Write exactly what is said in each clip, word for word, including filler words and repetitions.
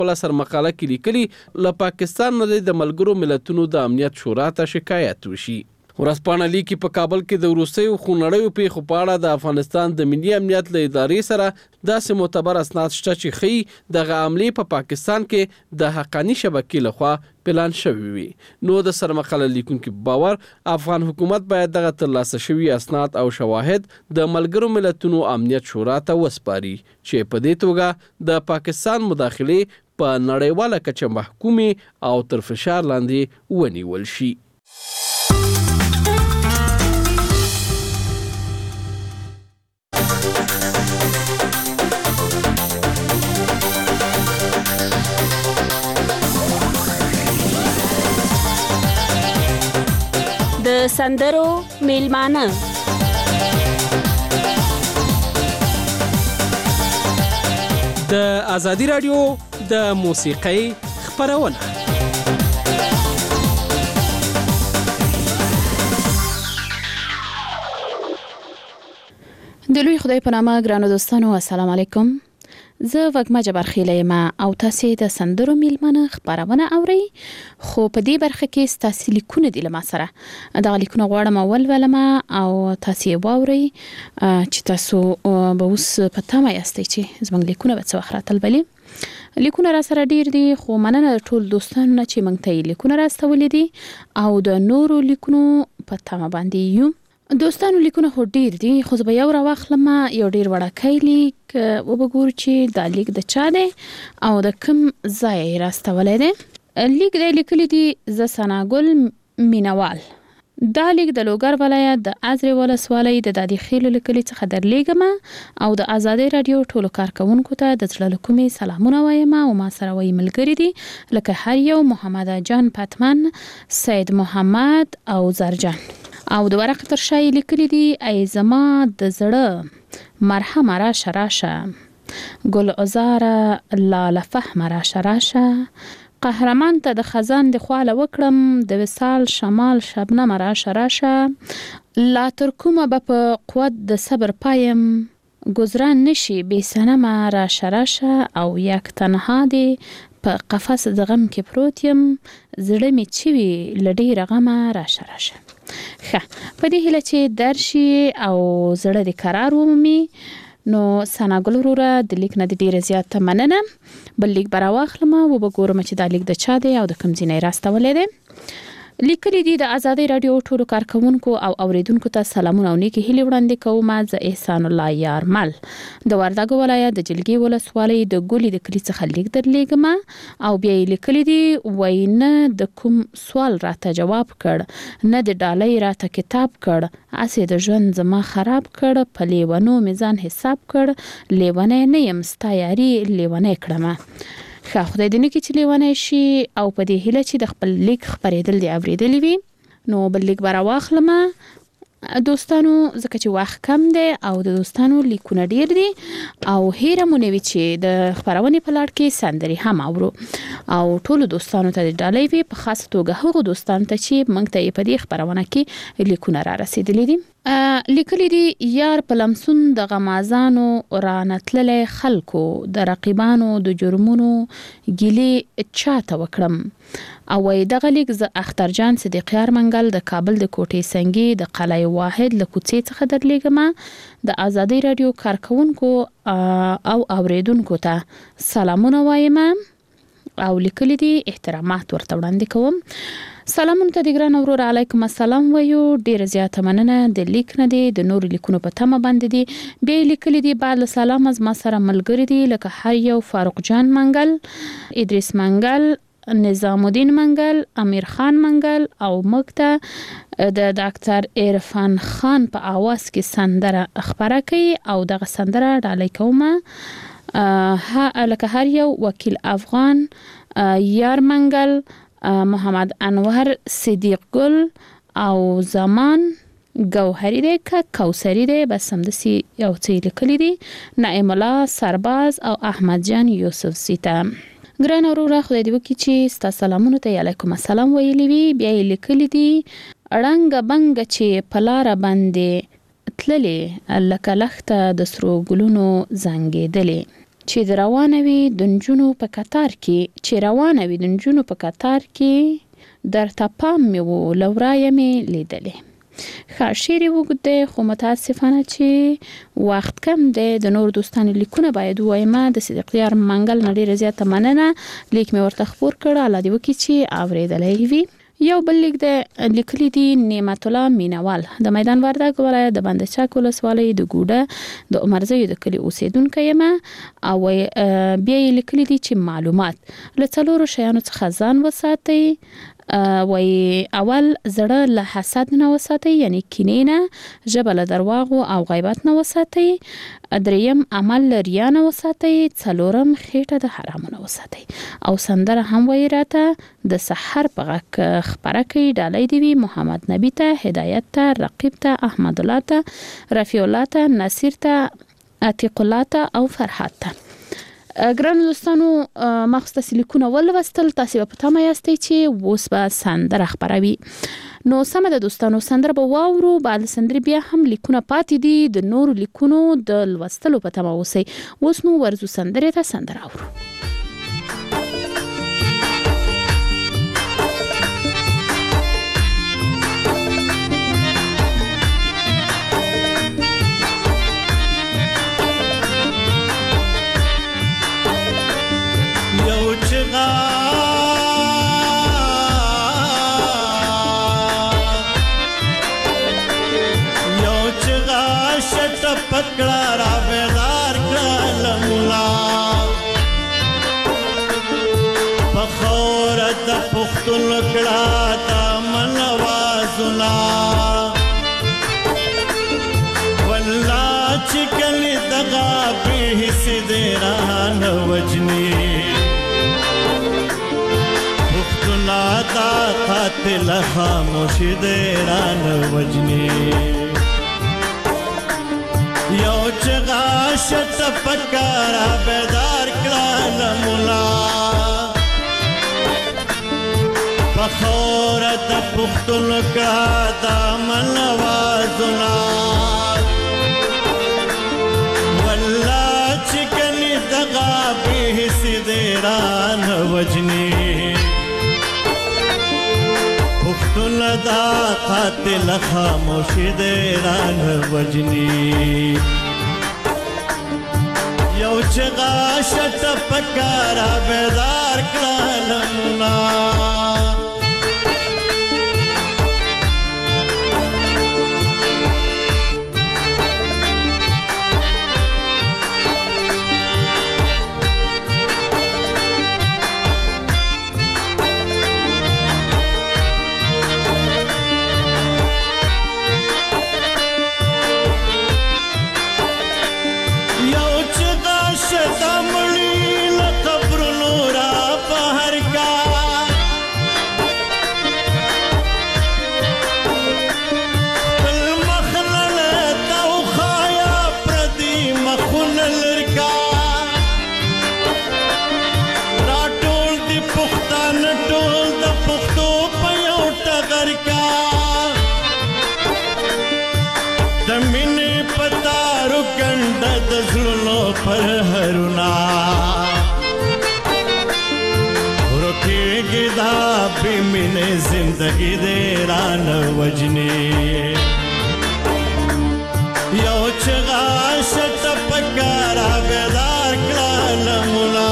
خپل سرمقاله کې لیکلي له پاکستان نه د ملګرو ملتونو د امنیت شورا ته شکایت وشي. ورځپاڼه لیکي په کابل کې د وروستیو خونړیو پیښو په اړه د افغانستان د ملي امنیت له ادارې سره داسې معتبر اسناد شته چې ښیي دغه حملې په پاکستان کې د حقاني شبکې لخوا پلان شوي وي. نو د سرمقاله لیکونکو باور افغان حکومت باید دغه ترلاسه شوي اسناد او شواهد د ملګرو ملتونو امنیت شورا ته وسپاري چې په دې توګه د پاکستان مداخلې په نړیواله کچه محکومې او تر فشار لاندې ونیول شي. د سندرو میلمانه د ازادي رادیو د موسیقۍ خپرونه. د لوی خدای په نامه ګرانو دوستانو السلام علیکم. زه وګما جبر خیله یم او تاسو د سندرو میلمانه خبرونه اورئ. خو په دې برخه کې تاسو لیکونه دي لمه سره دا لیکونه غواړم اول ولما او تاسو واورئ چې تاسو به اوس په تمه یاستئ چې زموږ لیکونه به څه وخت راتل بلی. لیکونه را سره ډیر دي خو مننه ټول دوستانو نه چې موږ ته لیکونه راستولې دي او د نورو لیکونو په تمه باندې یو. دوستانو لیکونه خو ډیر دي خو زه به یو راواخلم یو ډیر وړاکۍ لیک وبګور چې دا لیک د چا دی او د کوم ځای راستولې دی. لیک دی لیکلی دی ز سناګل مینوال. دا لیک د لوګر ولایت د ازرې ولسوالۍ د دادی خیل لیکلي څخه درلیږم او د ازادي رادیو ټولو کارکونکو ته د زړه له کومې سلامونه وایم او ما سره وایي ملګري دي لکه هر یو محمد جان پتمن، سید محمد او زرجان. او د ورقه تر شای لیکلی دی ای زما د زړه مرحمه راشه راشه ګل عزاره لاله فهم راشه راشه قهرمان ته د خزان د خواله وکړم د وصال شمال شبنم راشه راشه لا تر کومه به په قوت د صبر پایم گذران نشي بی سنمه راشه راشه او یک تنها دی په قفس د غم کې پروت یم زړه می چوي لډی رغمه راشه راشه. ښه په دې هیله چې درشي او زړه د قرار ومومي نو سناګل وروره د لیک نه د ډیره زیاته مننه. بل لیک به راواخلم او به ګورم چې دا لیک د چا دی او د کوم ځای نه راستولی دی. لیکلی دی د ازادي رادیو ټولو کارکونکو او اوریدونکو ته سلامونه او نیکی هیلې وړاندې کوم. زه احسان الله یارمل د وردګو ولایت د جلګي ولسوالۍ د ګولې د کلي څخه لیک درلیږم او بیا یې لیکلی دی وای نه د کوم سوال راته جواب کړ نه د ډالۍ راته کتاب کړ اسې د ژوند زما خراب کړ په لیونو میزان حساب کړ لیونه نه یم ستا یاري لیونه کړم. ښه خدای دې نه کړي چې لیونی شي او په دې هیله چې د خپل لیک خپرېدل دې اورېدلی وي. نو بل لیک به راواخلم دوستانو ځکه چې وخت کم دی او د دوستانو لیکونه ډیر دي او هیره مو نه وي چې د خپرونې په لړ کې سندرې هم اورو او ټولو دوستانو ته د ډالۍ وي په خاص توګه هغو دوستانو ته چې موږ ته په دې خپرونه کې لیکونه را رسېدلي دي. لیکلی دی یار په لمسون د غمازانو رانتللی خلکو د رقیبانو د جرمونو ګیلې چاته وکړم او وای دغه لیک ز اخترجان صدیقیار منګل د کابل د کوټې سنگي د قلعه واحد له کوڅې څخه درلیږم د ازادي رادیو کارکونکو او اوریدونکو ته سلامونه وایم او لیکلی دی احترامات ورته وړاندې کوم. سلامونه ته د ګران ورور علیکم السلام وایو ډیر زیاته مننه د لیک نه دی د نور لیکونو په تمه باندې دی. بیا لیکلی دی بعد سلام از ما سره ملګری دی لکه هر یو فاروق جان منګل، ادریس منګل، نظام الدین منګل، امیر خان منګل او مکته د ډاکټر عرفان خان په आवाज کې سندره خبره کوي او دغه سندره ډالۍ کومه ها لکه هر یو وکیل افغان، یار منګل، محمد انور صدیق گل او زمان گوهری دی که کوثری دی بس همداسې یو څه لیکلی دی نعیم الله سرباز او احمد جان یوسف سیتا. ګران وروره خدای دې وکړي چې ستا سلامونو ته علیکم السلام ویلی وي. بیا یې لیکلی دی ړنګه بنګه چې په لاره باندې تللې لکه لښته د سرو ګلونو زنګېدلې چې د روانوي د نجونو په کتار کې چې روانوي د نجونو په کتار کې در تپام مې و لورای مې لیدلې. ښه شعر یې اوږد دی خو متاسفانه چې وخت کم دی. د نور دوستانو لیکونه باید ووایم. د صدیقیار منګل نه ډېره زیاته مننه. لیک مې ورته خپور کړ. الله دې وکړي چې اورېدلی وي. یو بل لیک د لیکلي دي نعمت الله مینوال د میدان وردګ ولایت د بند چک ولسوالۍ د ګوډه د عمرزیو د کلي اوسیدونکی یم. او بیا یې لیکلي دي چې معلومات له څلورو شیانو څخه ځان وساتئ. وای اول زړه له حسد نه وساتئ، یعنی کینې نه، ژبه له درواغو او غیبت نه وساتئ، دریم عمل له ریا نه وساتئ، څلورم خېټه د حرامو نه وساتئ. او سندره هم وایي راته د سحر په غږ خپره کړئ. ډالۍ دې وي محمد نبي ته، هدایت ته، رقیب ته، احمد الله ته، رفیع الله ته، نصیر ته، عتیق الله ته او فرحات ته. ګرانو دوستانو ما خو ستاسې لیکونه ولوستل. تاسې به په تمه یاستئ چې اوس به سندره خپروي. نو سمه ده دوستانو، سندره به واورو. بعد سندرې بیا هم لیکونه پاتې دي. د نورو لیکونو د لوستلو په تمه اوسئ. اوس نو ورځو سندرې ته، سندره اورو. پکړه را بیدار کړه لملا په خور د پختون کړه د من وازنا والله چې کلی دغه به سیدران وجنی پختونا دا قاتل خاموش دیران وجنی یو چغا شت پکارا بیدار کړه لملا پخور د پختون کړه د من وازنا والله چې کني دغه به سیدران وجنی پختون دا قاتل خاموش دیران وجنی یو چغا شت پکارا بیدار کړه لملا پر هرونا روکیږي دا بې مینې زندګي دیران وجني یو چغا شت پکارا بیدار کړه لملا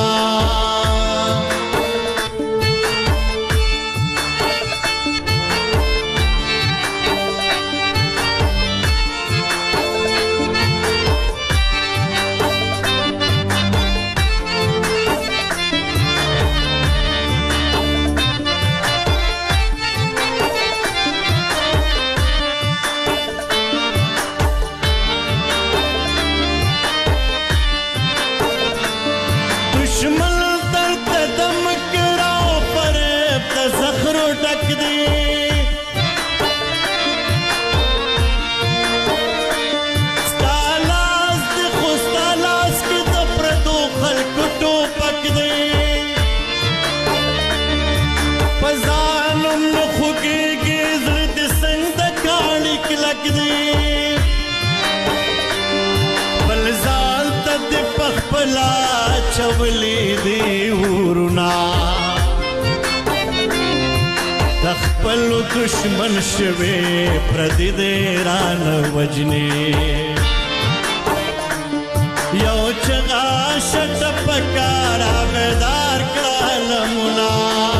خپلا چولې دی ورنا د خپل دشمن شوي پردي دې ران وجني یو چغا شت پکارا بیدار کړلمنا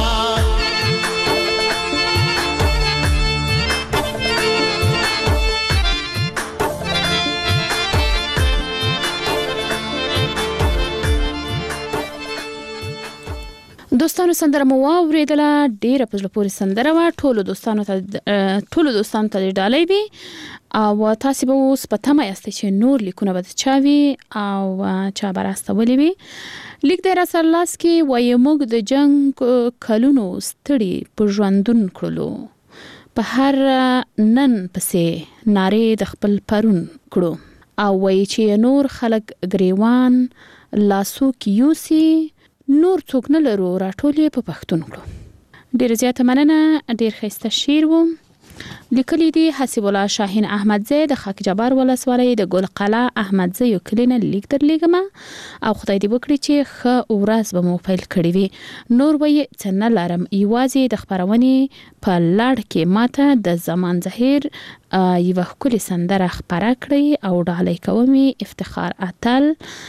دوستانو سندره مو واوریدله ډیره په زړه پورې سندره وه ټولو دوستانو ته ټولو دوستانو ته ډالۍ وي او تاسو به اوس په تمه یاستئ چې نور لیکونه به چا وي او چا به راستولی وي لیک دی راسره لاس کې وایي موږ د جنګ کلونو ستړي په ژوندون کړلو په هر نن پسې نارې د خپل پرون کړو او وایي چې نور خلک ګریوان لاسو کې یوسي نور څوک نه لرو راټول یې په پښتون کړو. ډېر زیاته مننه. ډېر ښایسته شعر و. لیکلی دی حسیب الله شاهین احمدزی د خاک جبار ولسوالۍ د ګل قلعه احمدزی یو کلی نه لیک درلیږم او خدای دې وکړي چې ښه ورځ به مو پیل کړې وي. نور به یې څه نه لرم یوازې د خپرونې په لړ کې ماته د زمان ظهیر یوه ښکلې سندره خپره کړئ او ډالۍ کوم افتخار اتل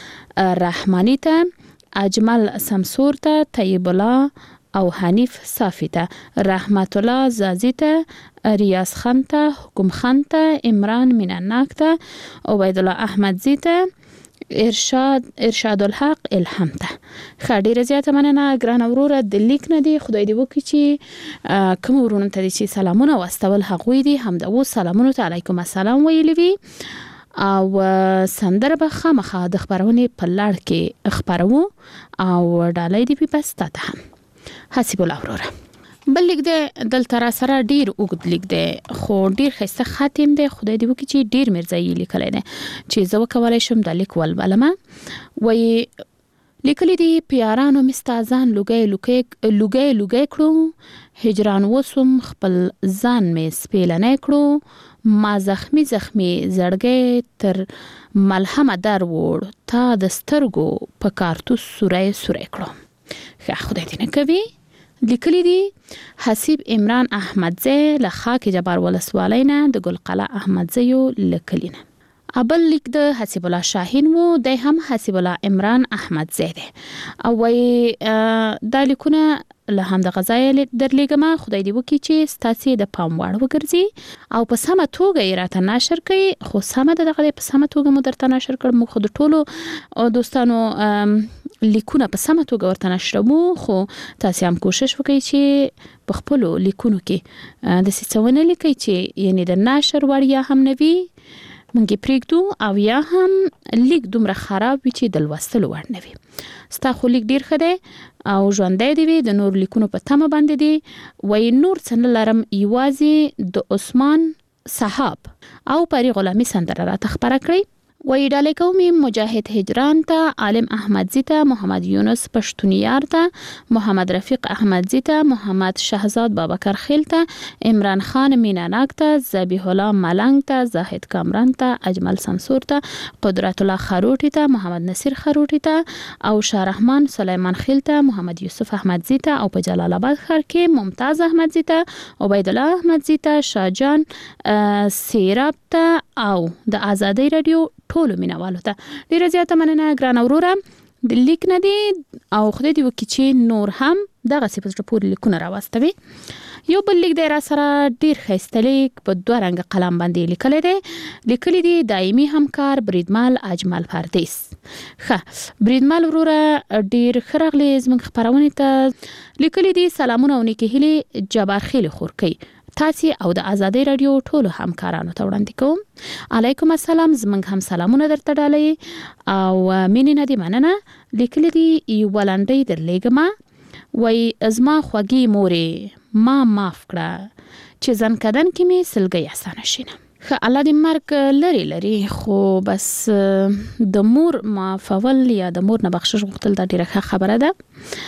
رحماني ته، اجمل سمسور ته، طیب الله او حنیف صافی ته، رحمت الله زازی ته، ریاض خان ته، حکم خان ته، عمران میناناک ته، عبید الله احمدزی ته، ارشاد ارشاد الحق الهام ته. ښه ډیره زیاته مننه ګرانه وروره. د لیک نه دی خدای دې وکړي چې کوم ورونو ته چې سلامونه واستول هغوی دي هم د اوس سلامونو ته علیکم السلام ویلي وي او سندره به خامخا د خبرونې په لړ کې خبرو او ډالۍ دی په پستا ته هم حسیب الله وروره. بل لیک دی دلته را سره ډیر اوږد لیک دی خو ډیر ښایسته خاتم دی. خدای دې وکړي چې ډیر مرزایي لیکلی دی چې زه وکولی شم دا لیک ولولمه. وایي لیکلی دی پیارانو مستازان لوګی لوګی لوګی کړو، هجران وسوم خپل ځان مې سپیلنی کړو، ما زخمی زخمی زړګی تر ملهمه در وړ، تا د سترګو په کارتوس سوری سوری کړو. ښه خدای دې نه کوي. لیکلی دی حسیب عمران احمدزی له خاک جبار ولسوالۍ نه د ګل قلعه احمدزیو لیکلی نه. ابل لیک د حسیب الله شاهین وو، دی هم حسیب الله عمران احمدزی دی او وایي دا لیکونه له همدغه ځایه درلیږم. خدای دې وکړي چې ستاسې د پام وړ وګرځي او په سمه توګه یې راته نشر کړي. خو سمه ده دغه په سمه توګه مو درته نشر کړ. موږ خو د ټولو دوستانو لیکونه په سمه توګه ورته نشروو، خو تاسې هم کوشش وکړئ چې په خپلو لیکونو کې داسې څه ونه لیکئ چې یعنې د نشر وړیا هم نه وي، مونږ یې پرېږدو، او یا هم لیک دومره خراب وي چې د لوستلو وړ نه وي. ستا خو لیک ډېر ښه دی او ژوندی دی وي، د نور لیکونو په تمه باندې دی. وایي نور څه نه لرم یوازې د عثمان صحاب او پری غلامي سندره راته خپره کړئ. وایي ډالۍ کوم مجاهد هجران ته، عالم احمدزی ته، محمد یونس پښتونیار ته، محمد رفیق احمدزی ته، محمد شهزاد بابکر خیل ته، عمران خان میناناک ته، ذبیح الله ملنګ ته، زاهد کامران ته، اجمل سمسور ته، قدرت الله خروټی ته، محمد نصیر خروټی ته او شاه رحمان سلیمان خیل ته، محمد یوسف احمدزی ته او په جلال آباد ښار کې ممتاز احمدزی ته، عبید الله احمدزی ته، شاهجان سیراب ته او د آزادۍ رادیو ټولو مینوالو ته ډیره زیاته مننه ګرانه وروره. د لیک نه دی او خدای دې وکړي چې نور هم دغسې په زړه پورې لیکونه راواستوي. یو بل لیک دی را سره ډیر ښایسته لیک په دوه رنګه قلم باندې لیکلی دی. لیکلی دی دایمي همکار بریدمل اجمل پردیس. ښه بریدمل وروره ډیر ښه راغلی زموږ خپرونې ته. لیکلی دی سلامونه او نیکې هیلې جبار خیل خورکۍ تاسې او د آزادۍ رادیو ټولو همکارانو ته وړاندې کوم. علیکم السلام. زموږ هم سلامونه درته ډالۍ او مینې نه دې مننه. لیکلی دی یوه لنډۍ درلیږم. وایي زما خوږې مورې ما معاف کړه چې ځنکدن کې مې سلګۍ اسانه شینه. ښه الله دې مرګ لري لري، خو بس د مور معافول یا د مور نه بخشش غوښتل دا ډیره ښه خبره ده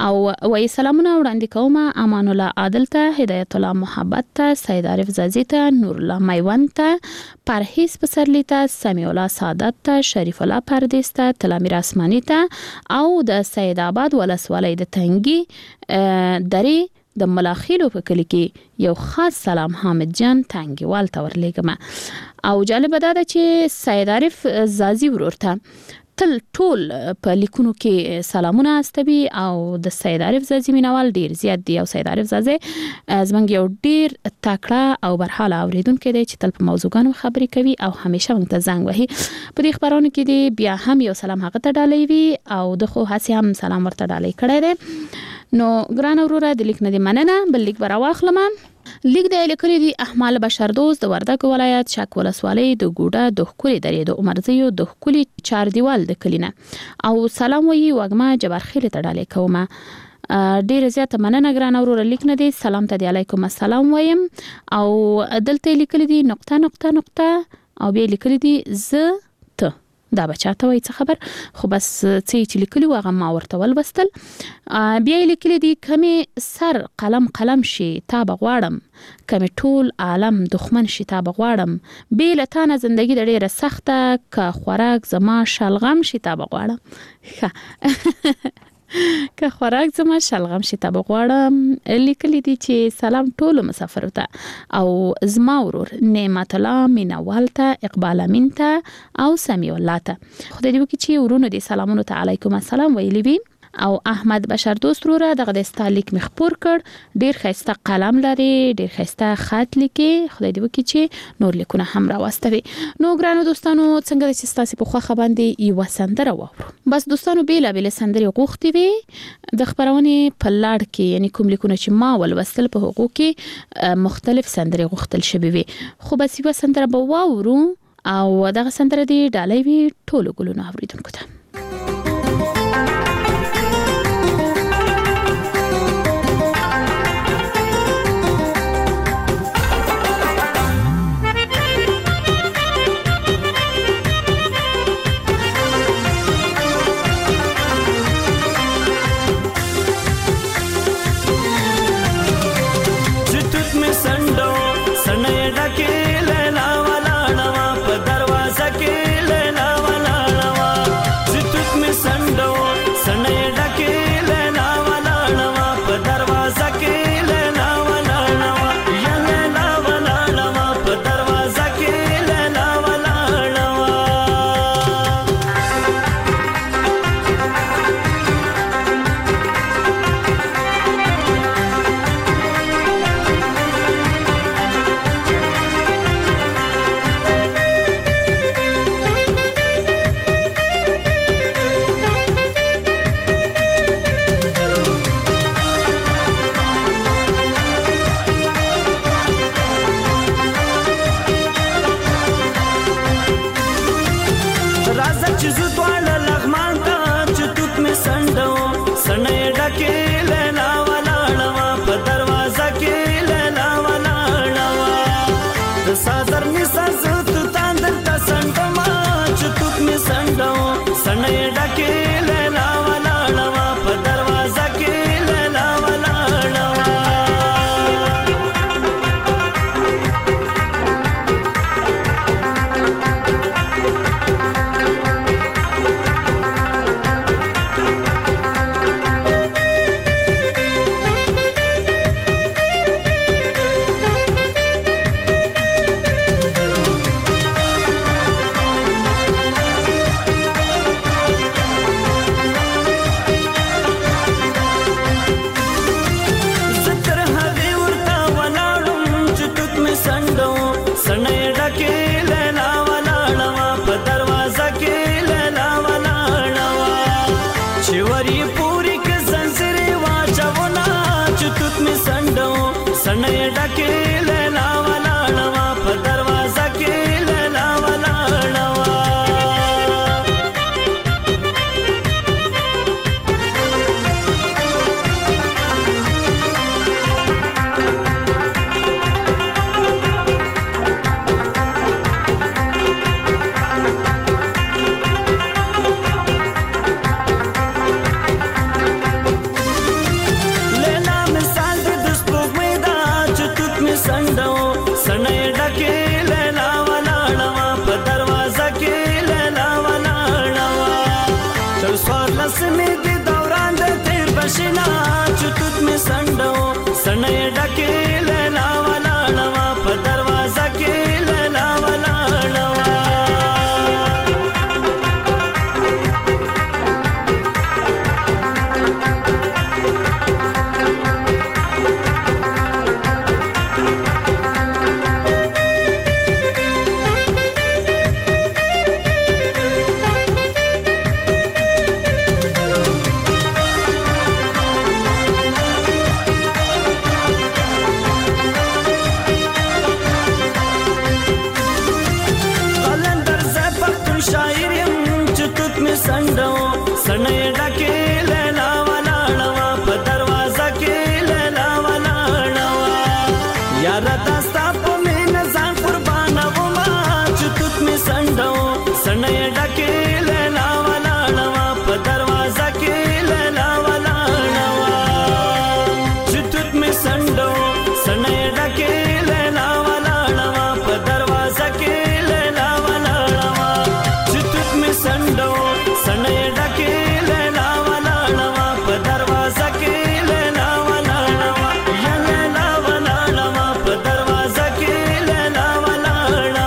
او وای سلامونه وړاندې کوم امان الله عادل ته، هدایت الله محبت ته، سید عارف زازی ته، نور الله میوند ته، پرهیز پسرلی ته، سمیع الله سعادت ته، شریف الله پردیس ته، تلامیر اسمانی ته او د سید آباد ولسوالۍ د تنګي درې د ملاخیلو په کلی کې یو خاص سلام حامد جان تنګیوال ته ورلېږم. او جالب ده چې سید عارف زازی ورور ته تل ټول په لیکونو کې سلامونه استوي او د سید عارف زازی مینوال ډیر زیات دی. او سید عارف زازی زمونږ یو ډیر تکړه او برحاله اوریدونکی دی چې تل په موضوعګانو خبرې کوي او همیشه موږ ته زنګ وهي. په دې خبرونو کې دی بیا هم یو سلام هغه ته ډالۍ وي او د خو هڅې هم سلام ورته ډالۍ کړی دی. نو ګران وروره د لیک نه دی مننه. بل لیک برا واخلم. لیک د لیکلي دی احمال بشردوست د وردګ ولایت شک ولسوالۍ د ګوډه د خولي درې د عمرزیو د خولي چار دیوال د کلینه او سلام وی وګما جبرخیل ته ډالۍ کوم. ډیر زیاته مننه ګران وروره. لیک نه دی سلام ته دی علیکم السلام وایم او دلته لیکلي دی نقطه نقطه نقطه او بیا لیکلي دی ز ته دا بچاته وای څه خبر خو بس څه چې لیکلي واغه ما ورته ولوستل. بیا لیکلي دی کمی سر قلم قلم شي تا بغواړم، کمی ټول عالم دښمن شي تا بغواړم، بیل تانه زندگی د ډیره سخته که خوراک زما شلغم شي تا بغواړم که خوراک زما شلغم شي تا بغواړم. لیکلي دی چې سلام ټول مسافر ته او زما ورور نعمت الله مینوال ته، اقبال امین ته او سمیع الله ته. خدای دې وکړي چې ورونو دې سلامونو ته علیکم السلام ویلي وي. او احمد بشردوست وروره دغه د استالیک مخبور کړ، ډیر خسته قلم لري، ډیر خسته خط لیکي. خدای دې وکړي چې نور لیکونه هم راوستوي. نو ګرانو دوستانو څنګه چې تاسو په خوخه باندې یو سندره واورو. بس دوستانو بیل بیل سندرې غوښتي وي د خبرونه په لاړ کې، یعنی کوم لیکونه چې ما ولوستل په حقوق کې مختلف سندرې غوښتل شوی وي. خو بس یو سندره به واورو او دغه سندره دی ډالۍ وي ټولو ګلونو اوریدونکو ته. سنې ډکې لیلا ولاړه په دروازه کې لیلا ولاړه چې توت مې سندو سنې ډکې لیلا ولاړه په دروازه کې لیلا ولاړه یا لیلا ولاړه په دروازه کې لیلا ولاړه.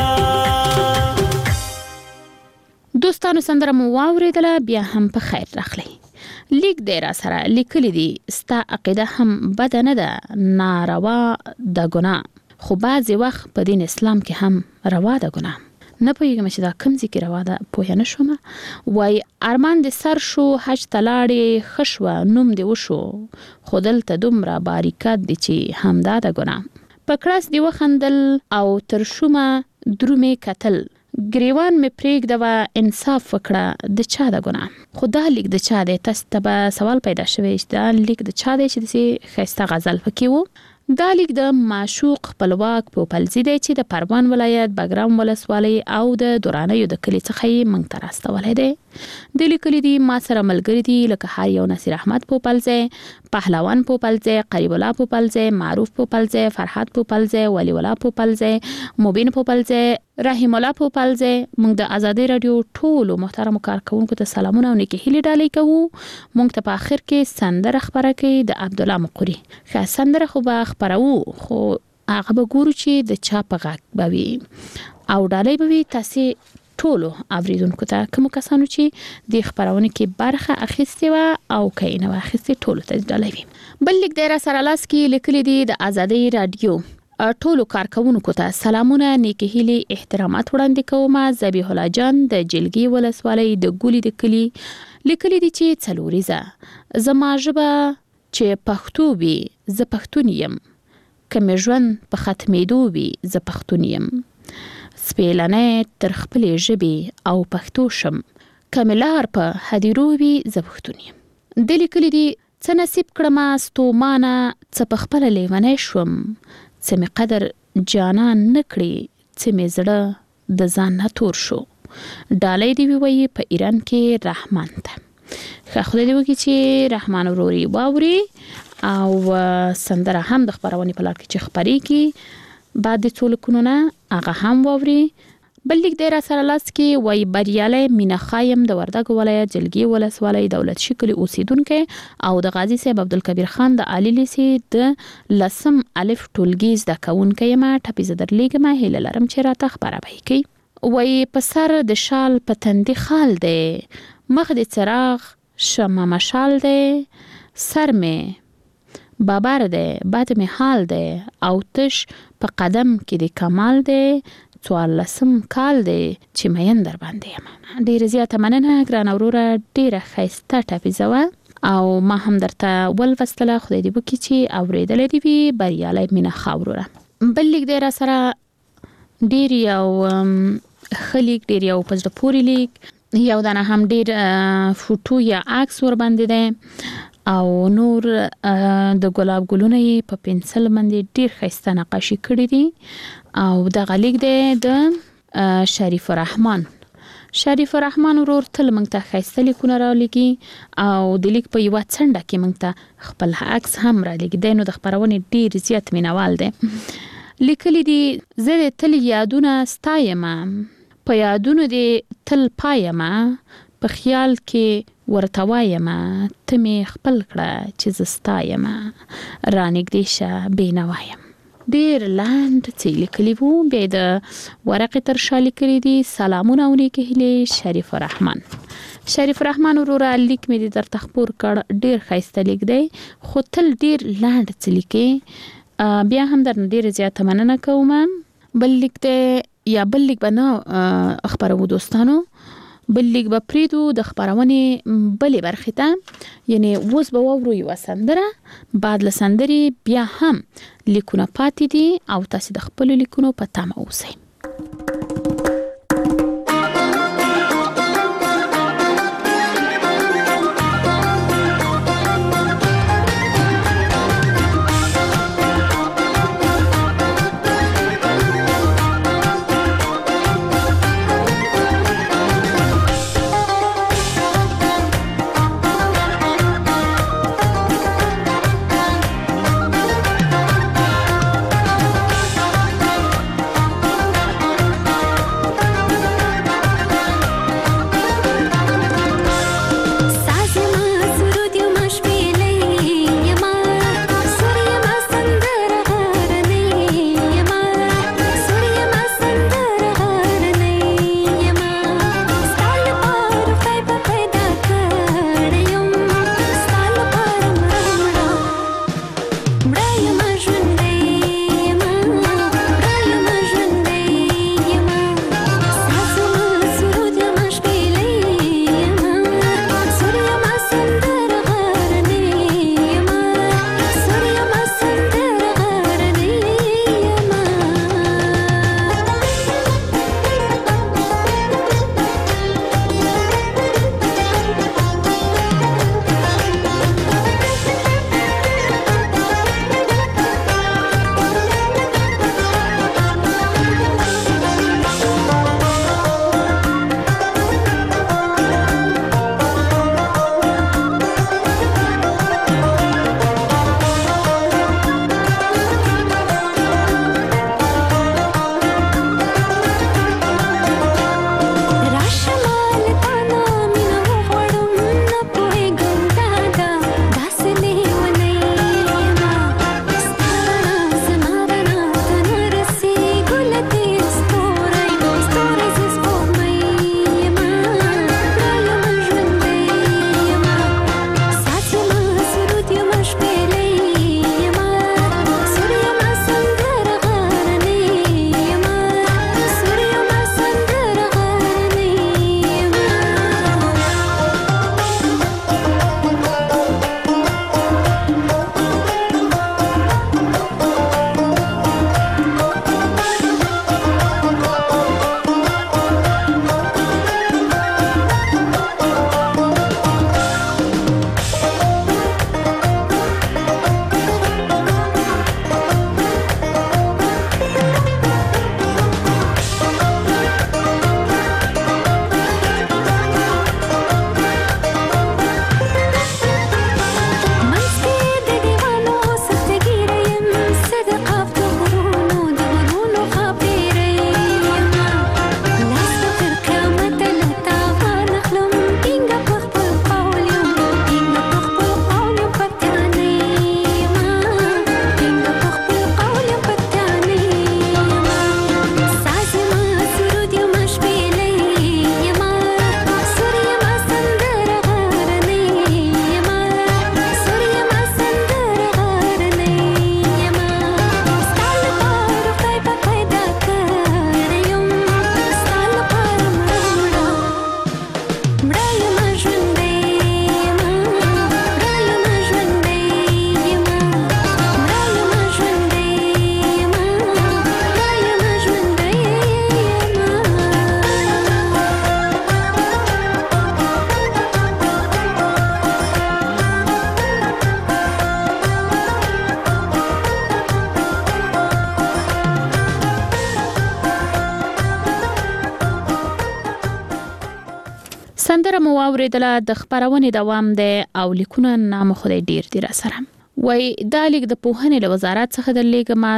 دوستانو سندره مو واوریدله، بیا هم په خیر راغلی. لیک دی را سره لیکلی دی ستا عقیده هم بد نه ده، ناروا ده ګناه، خو بعضې وخت په دین اسلام کې هم روا ده ګناه. نه پوهېږم چې دا کوم ځای کې روا ده، پوهه نه شومه. وایي ارمان دې سر شو حج ته لاړې ښه شوه نوم دې وشو، خو دلته دومره باریکات دي چې همدا ده ګناه. په کړس دې وخندل او تر شومه درومې کتل، ګریوان مې پرېږده وه انصاف وکړه د چا د ګناه. خو دا لیک د چا دی؟ تاسو ته به سوال پیدا شوی چې دا لیک د چا دی چې داسې ښایسته غزل پکې و. دا لیک د معشوق خپلواک پوپلزي دی چې د پروان ولایت بګرام ولسوالۍ او د درانیو د کلي څخه یې موږ ته راستولی دی. د لیکلي دي ما سره ملګري دي لکه هر یو نصیر احمد پوپلزی، پهلوان پوپلزی، قریب الله پوپلزی، معروف پوپلزی، فرحت پوپلزی، ولی الله پوپلزی، مبین پوپلزی، رحیم الله پوپلزی. موږ د ازادي رادیو ټولو محترمو کارکونکو ته سلامونه او نیکې هیلې ډالۍ کوو. موږ ته په آخر کې سندره خپره کوي د عبدالله مقوري. ښه سندره خو به خپروو، خو هغه به ګورو چې د چا په غږ به وي او ډالۍ به وي تاسې ټولو اوریدونکو ته، کومو کسانو چې د خپرونې کې برخه اخیستې وه او که یې نه وه اخیستې ټولو ته ډالۍ وي. بل لیک دی را سره لاس کې لیکلی دی د ازادۍ رادیو ټولو کارکونکو ته سلامونه، نیکې هیلې، احترامات وړاندې کومه. ذبیح الله جان د جلګي ولسوالۍ د ګولي د کلي لیکلی دی چې څلوریزه زما ژبه چې پښتو وي زه پښتون یم، که مې ژوند په ختمېدو وي زه پښتون یم، سپېلنی تر خپلې ژبې او پښتو شم، که مې لار په هدیرو وي زه پښتون یم. د لیکلی دی څه نصیب کړمه ستومانه، څه په خپله لیونی شوم، څه مې قدر جانان نه کړي، څه مې زړه د ځان نه تور شو. ډالۍ دې ووایي په ایران کې رحمان ته. ښه خدای دې وکړي چې رحمان وروري واوري او سندره هم د خپرونې په لار کې چې خپرېږي بعد د څو لیکونو نه هغه هم واوري. بل لیک دی را سره لاس کې وایي بریالی مینه خایم د وردګو ولایت جلګي ولسوالۍ دولت شي کلي اوسیدونکی او د غازي صاحب عبدالکبیر خان د عالی لیسې د لسم الف ټولګي زده کوونکی یم. ټپې زه درلیږم، هیله لرم چې راته خپره به یې کوي. وایي په سر د شال په تندي خال دی، مخ د څراغ شمه مشال دی، سر مې بابر دی، بد مې حال دی او تش په قدم کې د کمال دی، څوارلسم کال دی چې مین در باندې یم. ډېره زیاته مننه ګرانه وروره، ډېره ښایسته ټپیزه وه او ما هم درته ولوستله. خدای دې وکړي چې اورېدلی دې وي. بریالی مینه ښه وروره. بل لیک دی را سره ډېر یو ښه لیک، ډېر یو په زړه پورې لیک، یو دانه هم ډېر فوټو یا عکس ورباندې دی او نور د ګلاب ګلونه یې په پنسل باندې ډېر ښایسته نقاشي کړي دي او دغه لیک دی د شریف الرحمن. شریف الرحمن ورور تل موږ ته ښایسته لیکونه رالیږي او د لیک په یوه څنډه کې موږ ته خپل عکس هم رالیږي. دی نو د خپرونې ډېر زیات مینوال دی. لیکلی دي زه د تل یادونه ستایمه، په یادونو دې تل پایمه، په خیال کې ورته وایمه، ته مې خپل کړه چې زه ستایمه، رانږدې شه بېنوا یم. ډېر لنډ څه لیکلي وو. بیا د ورقې تر شا لیکلي دي سلامونه او نیکې هیلې شریف الرحمن. شریف الرحمن وروره لیک مې دې درته خپور کړ، ډېر ښایسته لیک دی خو تل ډېر لنډ څه لیکې. بیا هم درنه ډېره زیاته مننه کوم. بل لیک دی یا بل لیک به نه خپروو دوستانو، بل لیک به پریدو د خپرونې بلې برخې ته، یعنی اوس به واورو یوه سندره، بعد له سندرې بیا هم لیکونه پاتې دي او تاسې د خپلو لیکونو په تمه اوسئ. سندره مو اوریدله د خبرونې دوام دی او لیکونه نام خدای ډیر دی را سره وای دا لیک د پوهنې له وزارت څخه د لیکما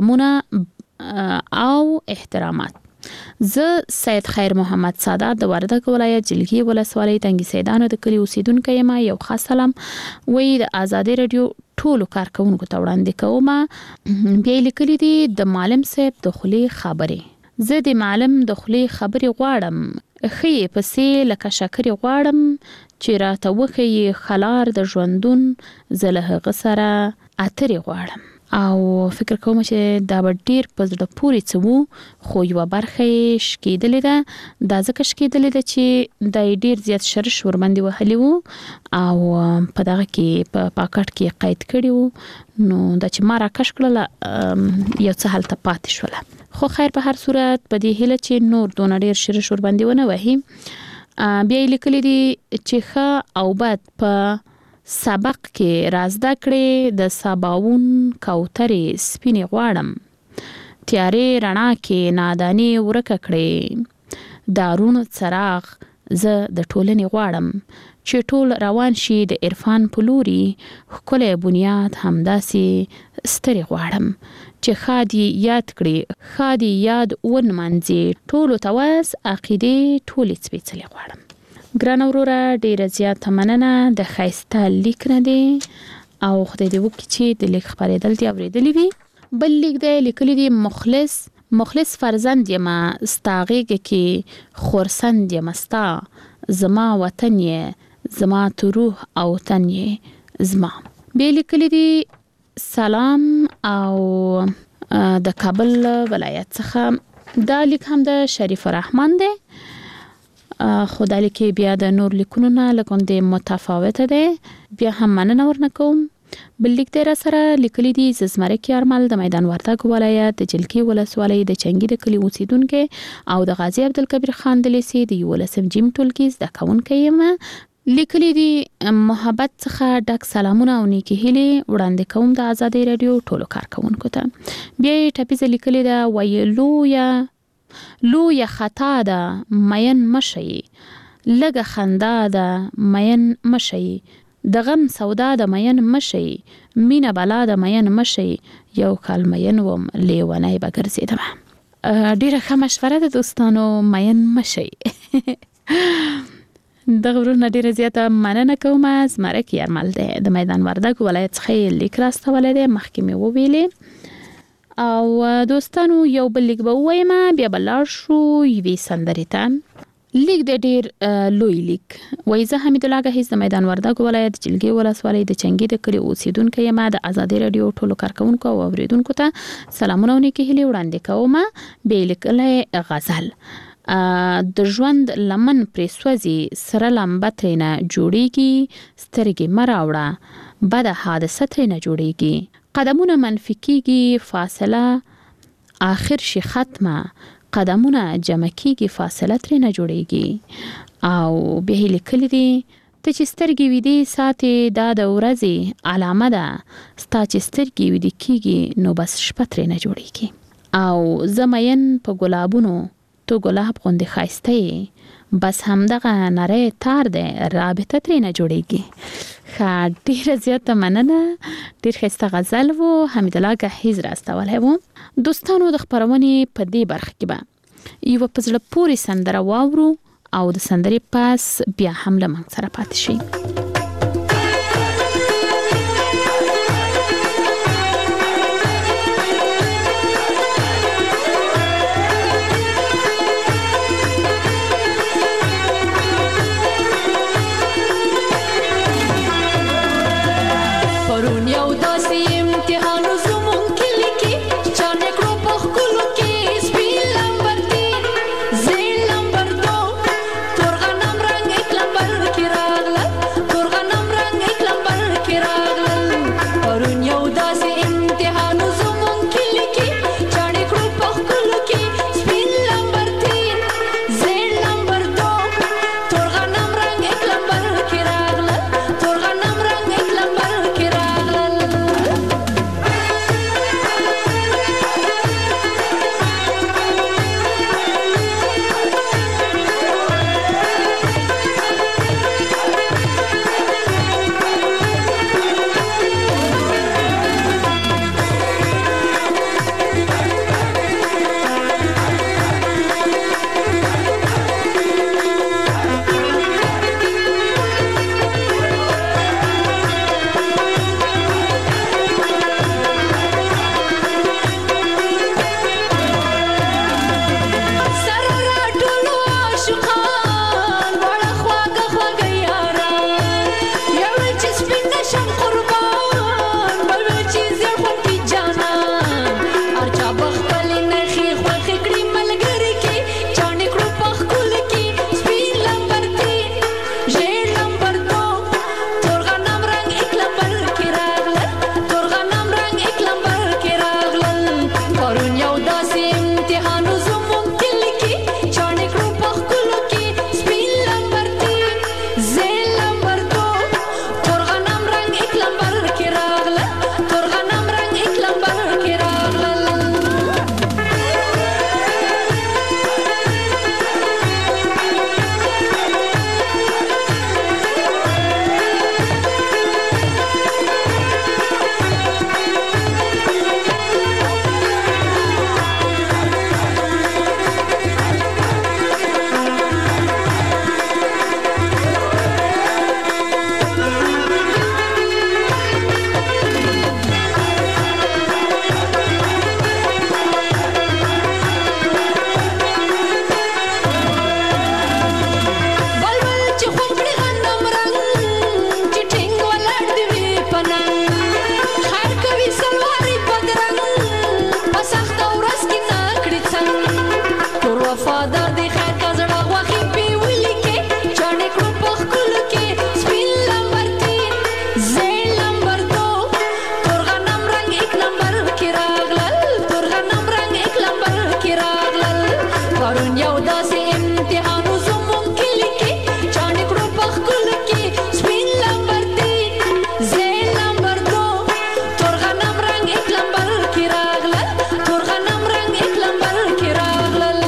سلامونه او احترامات. زه سید خیر محمد سادات د وردګ ولایت جلگی ولسوالۍ تنګي سیدانو د کلی اوسیدونکو یم. یو خاص سلام وای د آزادي رادیو ټولو کارکونکو ته وړاندې کوم. بیا لیکلي دي د معلم صاحب د خلی خبرې، زه د معلم د خلی خبرې غواړم، خې پسې لکه شکر غواړم چې راته وخی خلار د ژوندون زله هغه سره اترې غواړم. او فکر کوم چې دا به ډیر په زړه پورې څه وو، خو یوه برخه یې شکېدلې ده. دا ځکه شکېدلې ده چې دا ډیر زیات شرش ورباندې وهلی وو او په دغه کې په پاکټ کې قید کړي وو، نو دا چې ما راکش کړله یو څه هلته پاتې شوله. خو خیر په هر صورت په دې هیله چې نور دونه ډیر شرش ورباندې ونه وهي. بیا یې لیکلي دي چې ښه او بد په سبق کې رازده کړې، د سباوون کوترې سپینې غواړم، تیارې رڼا کې نادانی ورکه کړې، دارون څراغ زه د ټولنې غواړم، چې ټول روان شي د عرفان په لوري، ښکلی بنیاد همداسې سترې غواړم، چې ښادي یاد کړي ښادي یاد ونمانځي، ټولو ته وس عقیدې ټولې سپېڅلې غواړم. ګرانه وروره ډیره زیاته مننه د ښایسته لیک نه دی او خدای دې وکړي چې د لیک خپرېدل دې اورېدلی وي. بل لیک دی لیکلی دی مخلص مخلص فرزند یمه ستا غېږه کې خورسند یمه ستا، زما وطن یې زما تو روح او تن یې زما. بیا لیکلی دی سلام او د کابل ولایت څخه. دا لیک هم د شریف الرحمن دی، خو دا لیک بیا د نور لیکونو نه لږ متفاوته دی، بیا هم مننه ورنه کوم. بل لیک دی را سره لیکلی دی زمرک یارمل د میدان وردګ ولایت د جلگی ولسوالۍ د چنګي د کلی اوسیدونکو او د غازی عبدالکبیر خان د لیسې د یولسم جیم ټولګي زده کوونکی یم. لیکلی دی محبت څخه ډک سلامونه او نیکی هیلې وړاندې کوم د آزادي رادیو ټولو کارکونکو ته. بیا یې ټپیزه لیکلی ده ویلو یا لویه خطا ده مین مشئ، لږه خندا ده مین مشئ، د غم سودا ده مین مشئ، مینه بلا ده مین مشئ، یو کال مین وم لیونی به ګرځېدمه. ډیره ښه مشوره ده دوستانو، مین مشئ. دغه ورونه ډیره زیاته مننه کوم. زمرک یارمل دی د میدان وردګ ولایت څخه لیک راستولی دی، مخکې مې وویلې. او دوستانو یو بل لیک به ووایم، بیا به لاړ شو یوې سندرې ته. لیک د ډیر لوی لیک وایي زه حمید الله ګهیز د میدان وردګ ولایت جلگی ولسوالۍ د چنګي د کلي اوسیدونکی یم. د آزادي رادیو ټولو کارکونکو او اوریدونکو ته سلامونه او نیکې هیلې وړاندې کوم. بیا لیکلی غزل د ژوند لمن پرې سوځي، سره لمبه ترېنه جوړیږي، سترګې مه راوړه بده حادثه ترېنه جوړیږي، قدمونه منفي کیږي فاصله آخر شي ختمه، قدمونه جمع کیږي فاصله ترېنه جوړیږي. او بیا یې لیکلی دي ته چې سترګې ویدې ساتې دا د ورځې علامه ده، ستا چې سترګې ویدې کیږي نو بس شپه ترېنه جوړیږي. او زه مین په ګلابونو تو ګلاب غوندې ښایسته یې، بس همدغه نری تار دی رابطه ترېنه جوړیږي. ښه ډیره زیاته مننه، ډیر ښایسته غزل و، حمید الله ګهیز راستولی و. دوستانو د خپرونې په دې برخه کې به یوه په زړه پورې سندره واورو او د سندرې پاس بیا هم له موږ سره پاتې شي. وفادار دی خیر کا زړه غوښي پیولي کې چاڼې کړو په ښکلو کې سپین لمبر تین زیړ لمبر دو تور غنم رنګ ایک نمبر کې راغلل تور غنم رنګ ایک نمبر کې راغلل پرون یو داسې امتحان و زموږ کلي کې چاڼې کړو په ښکلو کې سپین لمبر تین زیړ لمبر دو تور غنم رنګ ایک نمبر کې راغلل تور غنم رنګ ایک نمبر کې راغلل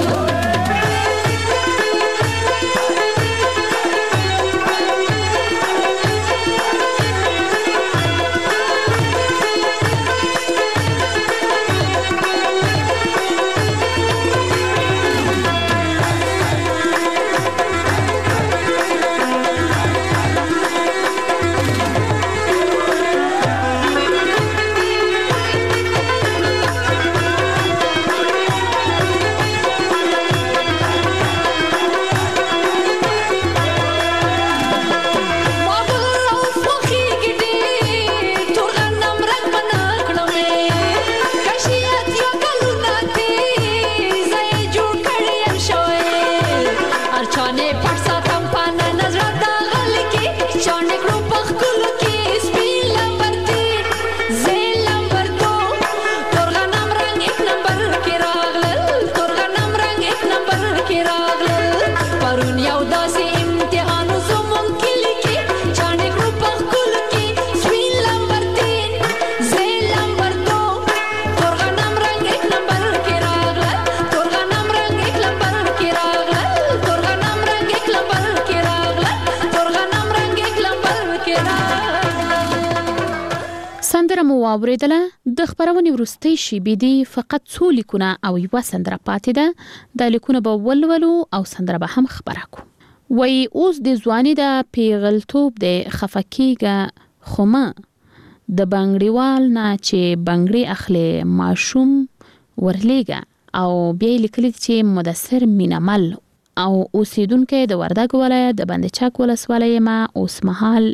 سندره مو واوریدله د خبرونې وروستۍ شیبې دي فقط څو لیکونه او یو سندره پاتې ده د لیکونه به ولولو او سندره به هم خبره کو وای اوس د ځواني د پیغلتوب د خفکیګه خومه د بنګړیوال نه چې بنګړی اخلي ماشوم ورلېګه او بیا لیکلي چې مدثر مینمل او اوسیدونکو د وردګ ولایت د بندچاک ولسوالۍ ما اوس مهال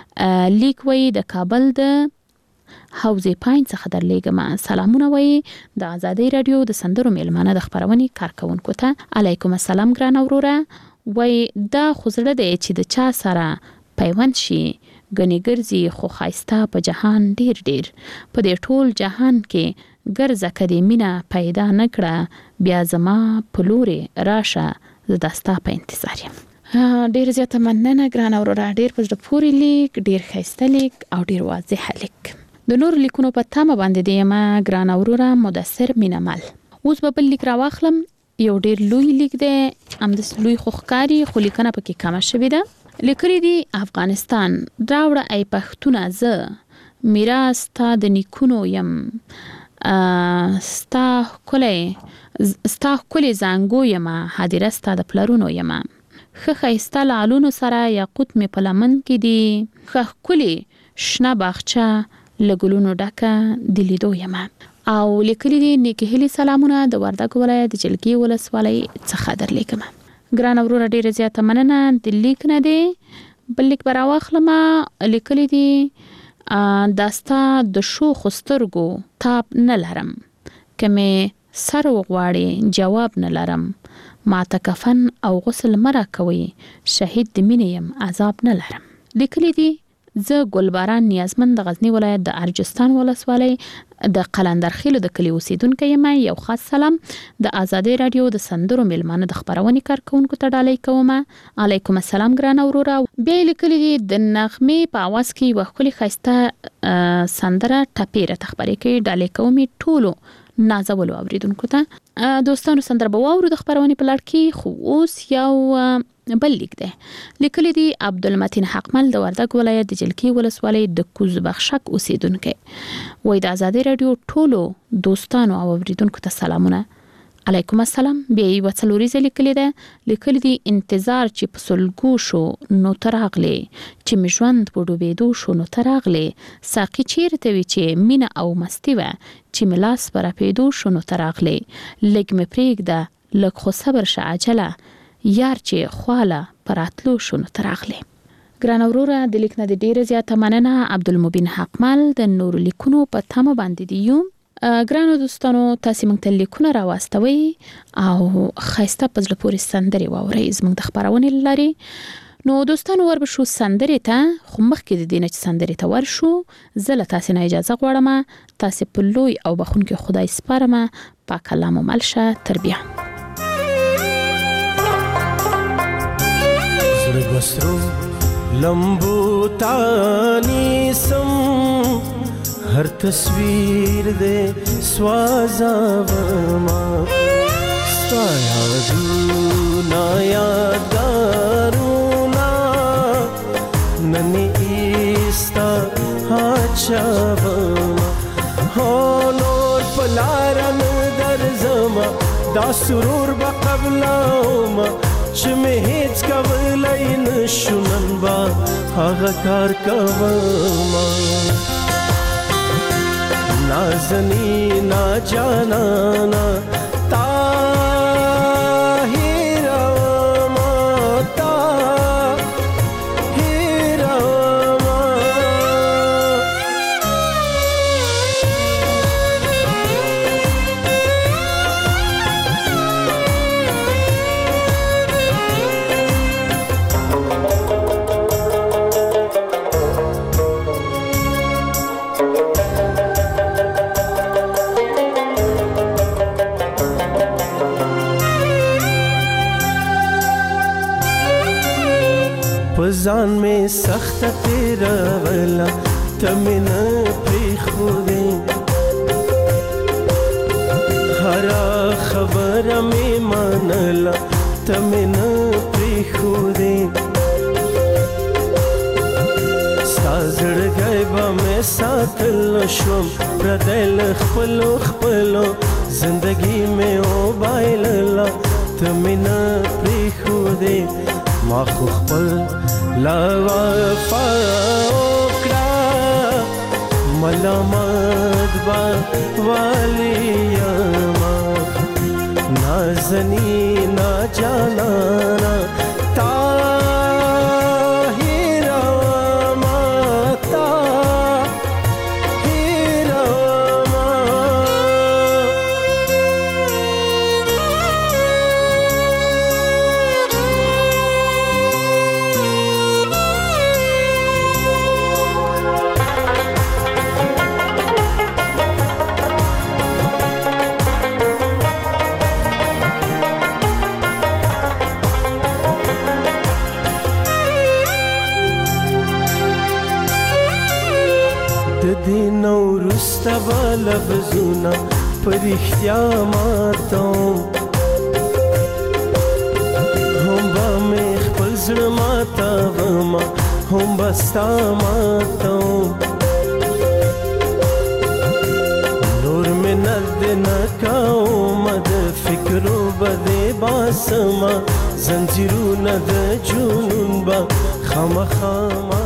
لیکوي د کابل د حوزې پاین څخه درلېږم سلامونه وای د آزادۍ رادیو د سندرو میلمانه د خبرونې کارکونکو ته علیکم السلام ګران اوروره وای دا خوزړه دی چې د چا سره پیوند شي غني ګرځي خو خایسته په جهان ډیر ډیر په دې ټول جهان کې ګرځه کدي مینا پیدا نکړه بیا زما پلوري راشه زداستا په انتظار یم ډیر زیاته مننه ګران اوروره ډیر په پوری لیک ډیر خایسته لیک او ډیر واضح لیک د نور لیکونو په تمه باندې دی ما ګران اوروره مدثر مینمل اوس به بل لیک راواخلم یو ډیر لوی لیک دی ام د لوی خوخکاری خو لیکنه پکې کمه شوې ده لیکري دی افغانستان دراوړه ای پښتونه ز میراث تا د نیکونو یم ستا کله ستا کله زنګو یم حاضر ستا د پلرونو یم خخه استلالونو سره یاقوت می پلمن کې دی خخ کله شنه باغچه لګلونو ډکه دلیدو یم او لیکلي دي نیکهلي سلامونه د وردګ ولایت د جلګي ولسوالۍ څخه درلیکم ګران اوروره ډیره زیاته مننه د لیک نه دی بل لیک براواخلم لیکلي دي داستا د شو خسترګو تاب نه لرم کمه سر وغواړي جواب نه لرم ما تکفن او غسل مرا کوي شهید د مینیم عذاب نه لرم لیکلي دي زه ګلباران نیازمند د غزنی ولایت د ارجستان ولسوالۍ د قلندرخیلو د کلی اوسیدونکو یم یو خاص سلام د آزادۍ رادیو د سندرو میلمانه د خبرونې کارکونکو ته ډالۍ کوم علیکم السلام ګران اوروره بیا لیکلي دي د نغمې په आवाज کې وښکلي خسته سندره ټپیره تخبرې کې ډالۍ کوم ټولو نازولو اوریدونکو ته دوستانو سندره به واورو د خبرونې په لړ کې خو اوس یو بل لیک ده لیکلي دي عبدالمتین حقمل د وردګ ولایت د جلکی ولسوالۍ د کوزبخشک اوسیدونکو وای د آزادۍ رادیو ټولو دوستانو او اوریدونکو ته سلامونه علیکم السلام بیا یو څلوريزه لیکلي ده لیکلي دي انتظار چې په سلګو شو نو تراغلي چې مژوند په ډوبېدو شو نو تراغلي ساقي چیرته وی چې مینا او مستی و چې ملاس پر پیدو شو نو تراغلي لګ مې پرېږده لګ خو صبر شه عجله یار چې خواله پراتلو شو نو تراغلي ګران اوروره د لیک نه ډیره زیاته مننه عبدالمبین حقمل د نور لیکونو په تمه باندې دی یو ګرانو دوستانو تاسو موږ ته لیکونه راوستوي او خاصه په ځل پورې سندري واورئ زموږ د خبرونه لري. نو دوستانو ور بشو سندري ته خو مخکې د دینه سندري ته ورشو زله تاسو نه اجازه غواړم تاسو په لوی او بخونکې خدای سپارم پاک کلام ملشه تربیه. زړه بسرو لمبو تانی سم هر تصویر دے سوازا ورما ستایا دونا یادارونا ننی ایستا حاچا ورما ہو نور پلارن در زما دا سرور با قبلاوما چمه هیچ کولی نشونن با آغا کار کوما نازنی نا جانانا تاہیراما تاہیراما پزان میں سخت تیرا ولا تمن پی خودی ہرا خبر میں مانلا تمن پی خودی سازڑ گئے با میں ساتھ لشوم پردیل خپلو خپلو زندگی میں او بائللا تمن پی خودی ما خو خپل لا وفا وکړه ملامت با والی یما نازنی نا جانانا تاہیراما تاہیراما دین ورسته به لفظونه په رښتیا ماتوم هم به مې خپل زړه ماتومه هم به ستا ماتوم نور مې نرد نه کومه د فکرو به دې باسمه زنځیرونه د جنون به خامخا